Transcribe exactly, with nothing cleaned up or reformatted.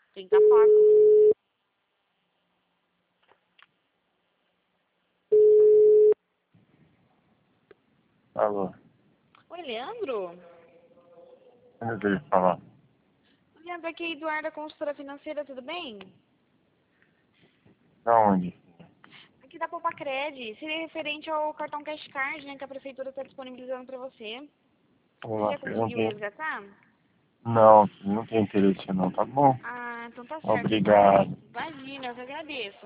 Tem que estar pago. Alô, Oi, Leandro? eu veio falar. Leandro, aqui é Eduarda, consultora financeira, tudo bem? Da onde? Aqui da Popacred. Seria referente ao cartão Cash Card, né, que a prefeitura está disponibilizando para você. Você Olá, já eu não conseguiu tenho... resgatar? Não, não tem interesse não, tá bom? Ah, então tá certo, então. Obrigado. Imagina, eu que agradeço.